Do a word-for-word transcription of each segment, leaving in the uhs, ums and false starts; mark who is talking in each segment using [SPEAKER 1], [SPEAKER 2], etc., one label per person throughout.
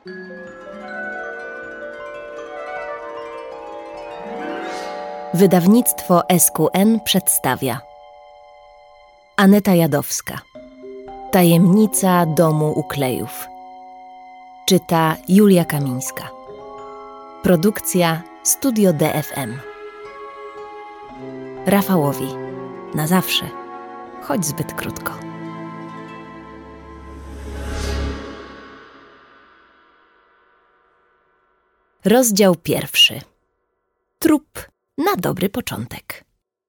[SPEAKER 1] Wydawnictwo S Q N przedstawia Aneta Jadowska. Tajemnica domu Uklejów. Czyta Julia Kamińska. Produkcja Studio D F M. Rafałowi. Na zawsze. Choć zbyt krótko. Rozdział pierwszy. Trup na dobry początek.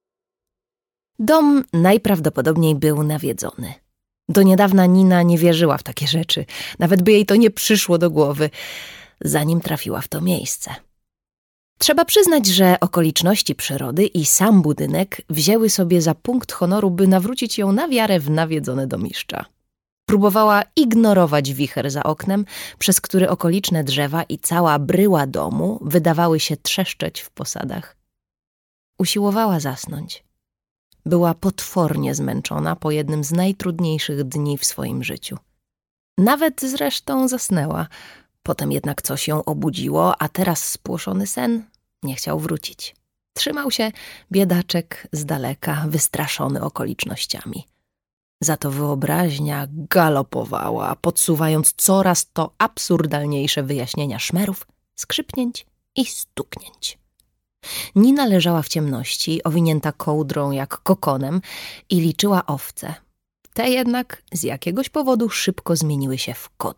[SPEAKER 1] Dom najprawdopodobniej był nawiedzony. Do niedawna Nina nie wierzyła w takie rzeczy, nawet by jej to nie przyszło do głowy, zanim trafiła w to miejsce. Trzeba przyznać, że okoliczności przyrody i sam budynek wzięły sobie za punkt honoru, by nawrócić ją na wiarę w nawiedzone domiszcza. Próbowała ignorować wicher za oknem, przez który okoliczne drzewa i cała bryła domu wydawały się trzeszczeć w posadach. Usiłowała zasnąć. Była potwornie zmęczona po jednym z najtrudniejszych dni w swoim życiu. Nawet zresztą zasnęła. Potem jednak coś ją obudziło, a teraz spłoszony sen nie chciał wrócić. Trzymał się biedaczek z daleka, wystraszony okolicznościami. Za to wyobraźnia galopowała, podsuwając coraz to absurdalniejsze wyjaśnienia szmerów, skrzypnięć i stuknięć. Nina leżała w ciemności, owinięta kołdrą jak kokonem i liczyła owce. Te jednak z jakiegoś powodu szybko zmieniły się w koty.